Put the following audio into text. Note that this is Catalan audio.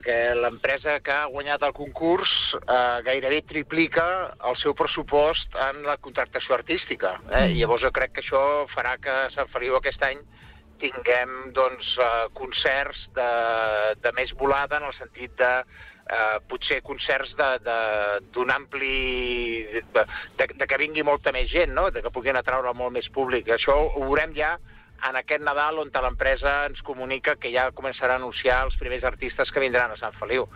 que l'empresa que ha guanyat el concurs gairebé triplica el seu pressupost en la contractació artística. I llavors jo crec que això farà que a Sant Feliu aquest any tinguem concerts de més volada, en el sentit de potser concerts d'un ampli... de que vingui molta més gent, no? De que puguin atraure molt més públic. Això ho veurem ja en aquest Nadal, on l'empresa ens comunica que ja començarà a anunciar els primers artistes que vindran a Sant Feliu.